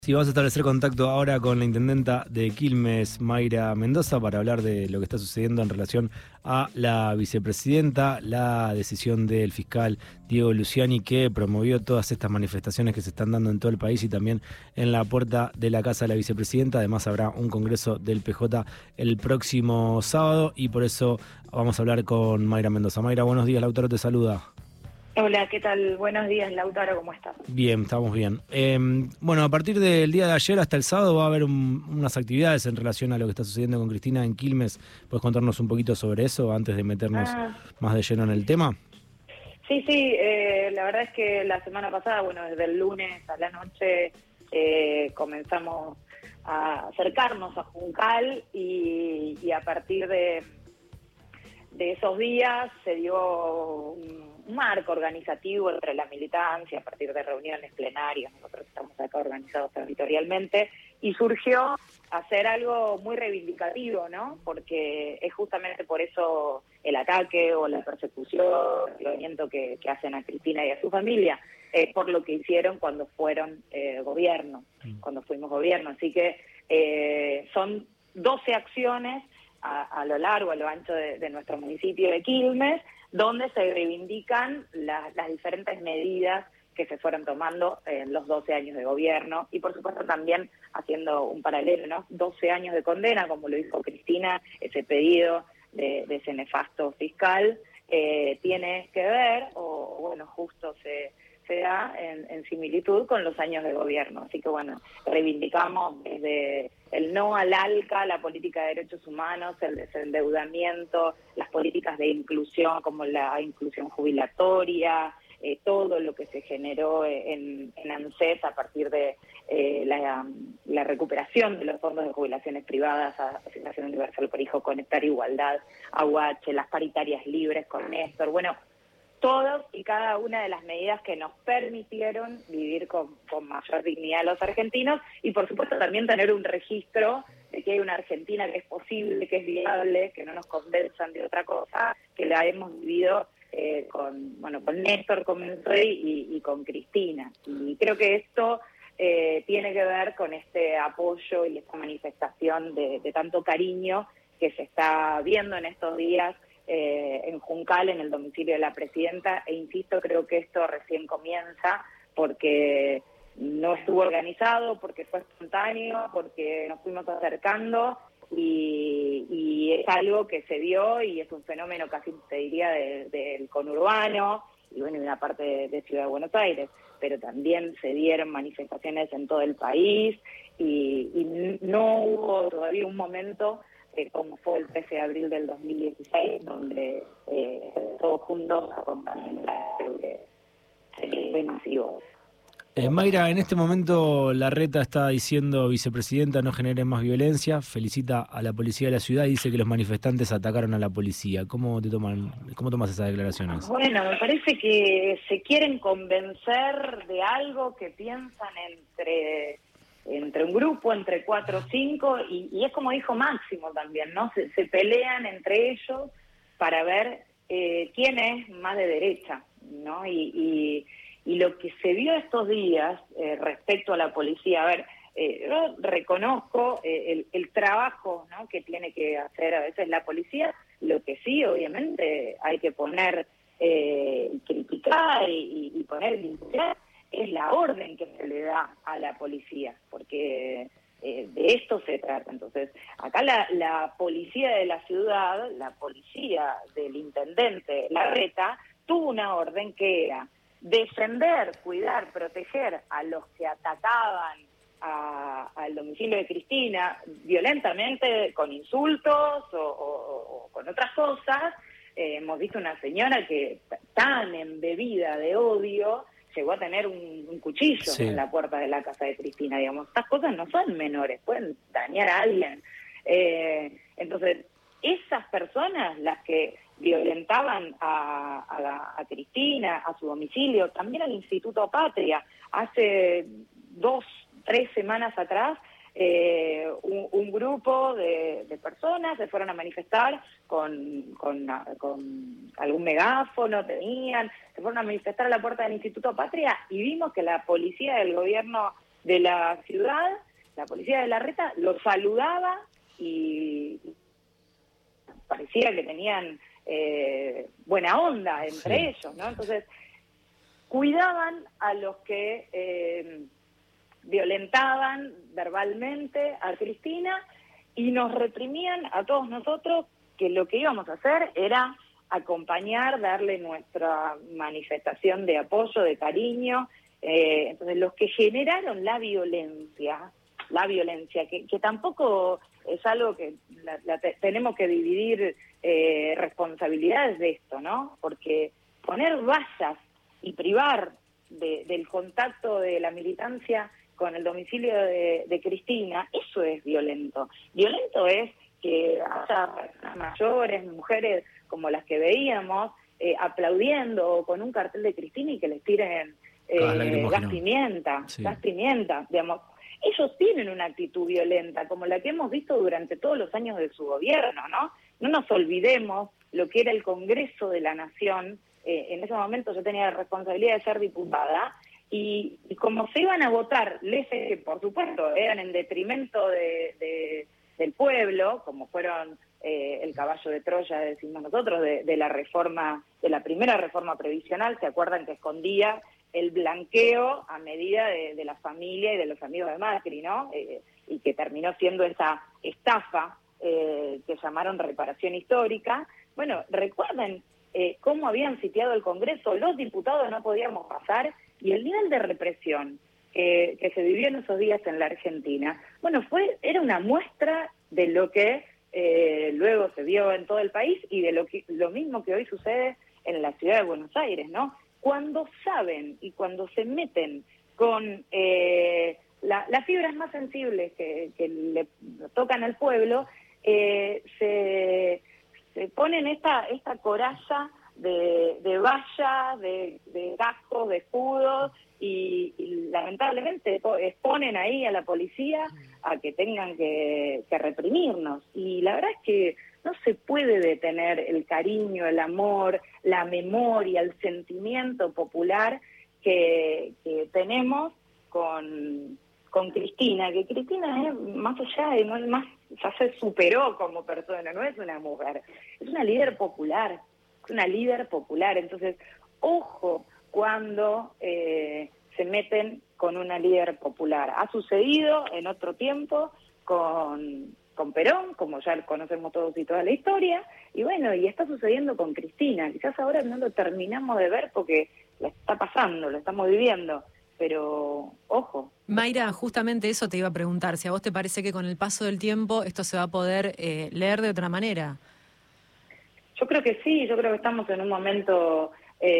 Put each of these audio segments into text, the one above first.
Sí, vamos a establecer contacto ahora con la intendenta de Quilmes, Mayra Mendoza, para hablar de lo que está sucediendo en relación a la vicepresidenta, la decisión del fiscal Diego Luciani, que promovió todas estas manifestaciones que se están dando en todo el país y también en la puerta de la casa de la vicepresidenta. Además habrá un congreso del PJ el próximo sábado y por eso vamos a hablar con Mayra Mendoza. Mayra, buenos días, Lautaro te saluda. Hola, ¿qué tal? Buenos días, Lautaro, ¿cómo estás? Bien, estamos bien. Bueno, a partir del día de ayer hasta el sábado va a haber unas actividades en relación a lo que está sucediendo con Cristina en Quilmes. ¿Puedes contarnos un poquito sobre eso antes de meternos más de lleno en el tema? Sí, la verdad es que la semana pasada, bueno, desde el lunes a la noche comenzamos a acercarnos a Juncal y a partir de esos días se dio un marco organizativo entre la militancia a partir de reuniones plenarias. Nosotros estamos acá organizados territorialmente y surgió hacer algo muy reivindicativo, ¿no? Porque es justamente por eso el ataque o la persecución, el hostigamiento que hacen a Cristina y a su familia, por lo que hicieron cuando fueron gobierno, cuando fuimos gobierno. Así que son 12 acciones a lo largo, a lo ancho de nuestro municipio de Quilmes, donde se reivindican las diferentes medidas que se fueron tomando en los 12 años de gobierno y por supuesto también haciendo un paralelo, ¿no? 12 años de condena, como lo dijo Cristina, ese pedido de ese nefasto fiscal, tiene que ver, o bueno, justo se da en similitud con los años de gobierno. Así que bueno, reivindicamos desde el no al ALCA, la política de derechos humanos, el desendeudamiento, las políticas de inclusión como la inclusión jubilatoria, todo lo que se generó en ANSES a partir de la recuperación de los fondos de jubilaciones privadas, Asignación Universal por Hijo, Conectar Igualdad, AUH, las paritarias libres con Néstor. Bueno, todas y cada una de las medidas que nos permitieron vivir con mayor dignidad los argentinos y por supuesto también tener un registro de que hay una Argentina que es posible, que es viable, que no nos convenzan de otra cosa, que la hemos vivido con Néstor comenzó y con Cristina. Y creo que esto tiene que ver con este apoyo y esta manifestación de tanto cariño que se está viendo en estos días en Juncal, en el domicilio de la presidenta, e insisto, creo que esto recién comienza porque no estuvo organizado, porque fue espontáneo, porque nos fuimos acercando y es algo que se dio y es un fenómeno casi te diría del conurbano y bueno, y una parte de Ciudad de Buenos Aires, pero también se dieron manifestaciones en todo el país y no hubo todavía un momento como fue el 13 de abril del 2016, donde todos juntos acompañan fue masivo. Mayra, en este momento Larreta está diciendo, vicepresidenta, no generen más violencia, felicita a la policía de la ciudad y dice que los manifestantes atacaron a la policía. ¿Cómo tomas esas declaraciones? Bueno, me parece que se quieren convencer de algo que piensan entre un grupo, entre 4 o 5, y es como dijo Máximo también, ¿no? Se pelean entre ellos para ver quién es más de derecha, ¿no? Y lo que se vio estos días respecto a la policía, a ver, yo reconozco el trabajo, ¿no?, que tiene que hacer a veces la policía, lo que sí, obviamente, hay que poner, criticar y poner vincular, es la orden que se le da a la policía, porque de esto se trata. Entonces, acá la policía de la ciudad, la policía del intendente Larreta, tuvo una orden que era defender, cuidar, proteger a los que atacaban al domicilio de Cristina violentamente, con insultos o con otras cosas. Hemos visto una señora que tan embebida de odio llegó a tener un cuchillo en la puerta de la casa de Cristina, digamos. Estas cosas no son menores, pueden dañar a alguien. Entonces, esas personas, las que violentaban a Cristina, a su domicilio, también al Instituto Patria, hace 2, 3 semanas atrás, un grupo de personas se fueron a manifestar con algún megáfono, se fueron a manifestar a la puerta del Instituto Patria y vimos que la policía del gobierno de la ciudad, la policía de Larreta los saludaba y parecía que tenían buena onda entre ellos, ¿no? Entonces, cuidaban a los que violentaban verbalmente a Cristina y nos reprimían a todos nosotros, que lo que íbamos a hacer era acompañar, darle nuestra manifestación de apoyo, de cariño. Entonces, los que generaron la violencia, que tampoco es algo que tenemos que dividir responsabilidades de esto, ¿no? Porque poner vallas y privar del contacto de la militancia con el domicilio de Cristina, eso es violento. Violento es que haya personas mayores, mujeres como las que veíamos, aplaudiendo con un cartel de Cristina y que les tiren gas pimienta, digamos. Ellos tienen una actitud violenta, como la que hemos visto durante todos los años de su gobierno, ¿no? No nos olvidemos lo que era el Congreso de la Nación. En ese momento yo tenía la responsabilidad de ser diputada, y como se iban a votar leyes que, por supuesto, eran en detrimento del pueblo, como fueron el caballo de Troya, decimos nosotros, de la reforma, de la primera reforma previsional, ¿se acuerdan que escondía el blanqueo a medida de la familia y de los amigos de Macri, ¿no? Y que terminó siendo esa estafa que llamaron reparación histórica? Bueno, recuerden cómo habían sitiado el Congreso, los diputados no podíamos pasar, y el nivel de represión que se vivió en esos días en la Argentina, bueno, era una muestra de lo que luego se vio en todo el país y de lo mismo que hoy sucede en la ciudad de Buenos Aires, ¿no? Cuando saben y cuando se meten con las fibras más sensibles que le tocan al pueblo, se ponen esta coraza de vallas, de cascos, de escudos, y lamentablemente exponen ahí a la policía a que tengan que reprimirnos. Y la verdad es que no se puede detener el cariño, el amor, la memoria, el sentimiento popular que tenemos con Cristina, que Cristina es más allá de, no es más, ya se superó como persona, no es una mujer, es una líder popular, entonces ojo cuando se meten con una líder popular. Ha sucedido en otro tiempo con Perón, como ya conocemos todos y toda la historia, y bueno, y está sucediendo con Cristina. Quizás ahora no lo terminamos de ver porque lo está pasando, lo estamos viviendo, pero ojo. Mayra, justamente eso te iba a preguntar, si a vos te parece que con el paso del tiempo esto se va a poder leer de otra manera. Yo creo que sí, yo creo que estamos en un momento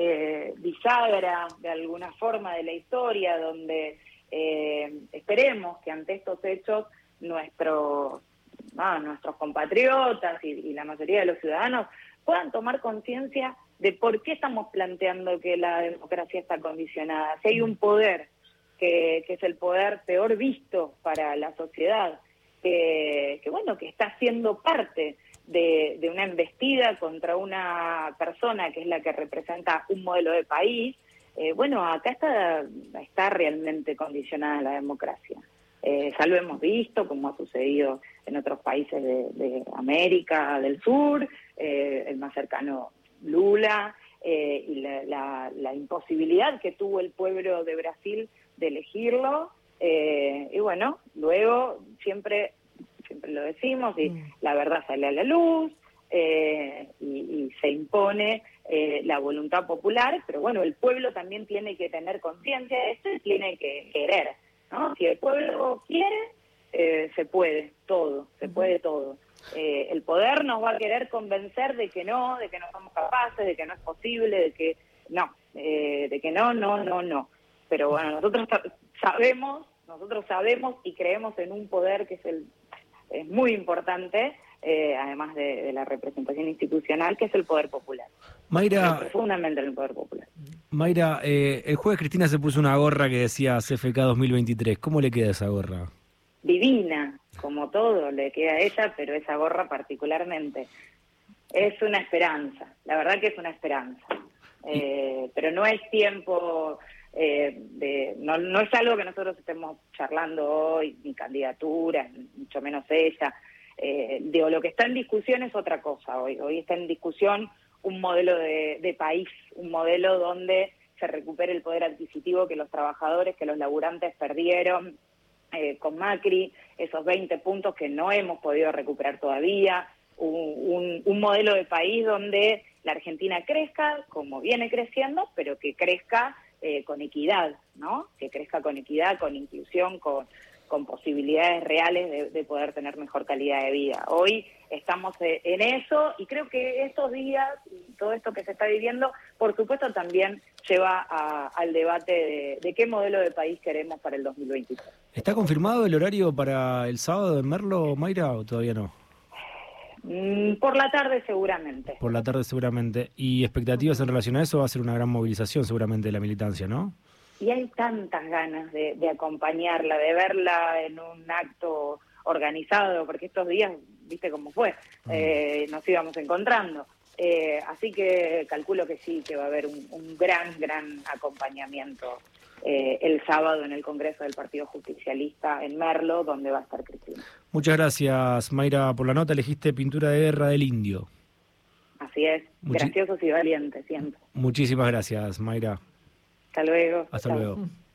bisagra de alguna forma de la historia, donde esperemos que ante estos hechos nuestros compatriotas y la mayoría de los ciudadanos puedan tomar conciencia de por qué estamos planteando que la democracia está condicionada. Si hay un poder que es el poder peor visto para la sociedad, que está siendo parte de una embestida contra una persona que es la que representa un modelo de país, acá está realmente condicionada la democracia. Ya lo hemos visto, como ha sucedido en otros países de América del Sur, el más cercano Lula, y la imposibilidad que tuvo el pueblo de Brasil de elegirlo, y bueno, luego siempre lo decimos, y la verdad sale a la luz, y se impone la voluntad popular, pero bueno, el pueblo también tiene que tener conciencia de esto y tiene que querer, ¿no? Si el pueblo quiere, se puede todo, el poder nos va a querer convencer de que no somos capaces, de que no es posible, de que no. Pero bueno, nosotros sabemos y creemos en un poder que es muy importante, además de la representación institucional, que es el poder popular. Mayra, profundamente en el poder popular. Mayra, el jueves Cristina se puso una gorra que decía CFK 2023. ¿Cómo le queda esa gorra? Divina, como todo le queda a ella, pero esa gorra particularmente. Es una esperanza, la verdad que es una esperanza. Pero no es tiempo no es algo que nosotros estemos charlando hoy, ni candidaturas, mucho menos ella. Lo que está en discusión es otra cosa hoy. Hoy está en discusión un modelo de país, un modelo donde se recupere el poder adquisitivo que los trabajadores, que los laburantes perdieron con Macri, esos 20 puntos que no hemos podido recuperar todavía, un modelo de país donde la Argentina crezca como viene creciendo, pero que crezca con equidad, ¿no? Que crezca con equidad, con inclusión, con posibilidades reales de poder tener mejor calidad de vida. Hoy estamos en eso y creo que estos días y todo esto que se está viviendo, por supuesto, también lleva al debate de qué modelo de país queremos para el 2023. ¿Está confirmado el horario para el sábado en Merlo, Mayra, o todavía no? Por la tarde seguramente. Por la tarde seguramente. ¿Y expectativas en relación a eso? Va a ser una gran movilización seguramente de la militancia, ¿no? Y hay tantas ganas de acompañarla, de verla en un acto organizado, porque estos días, viste cómo fue, nos íbamos encontrando. Así que calculo que sí, que va a haber un gran acompañamiento el sábado en el Congreso del Partido Justicialista en Merlo, donde va a estar Cristina. Muchas gracias, Mayra, por la nota. Elegiste Pintura de Guerra del Indio. Así es, graciosos y valientes siempre. Muchísimas gracias, Mayra. Hasta luego. Hasta luego.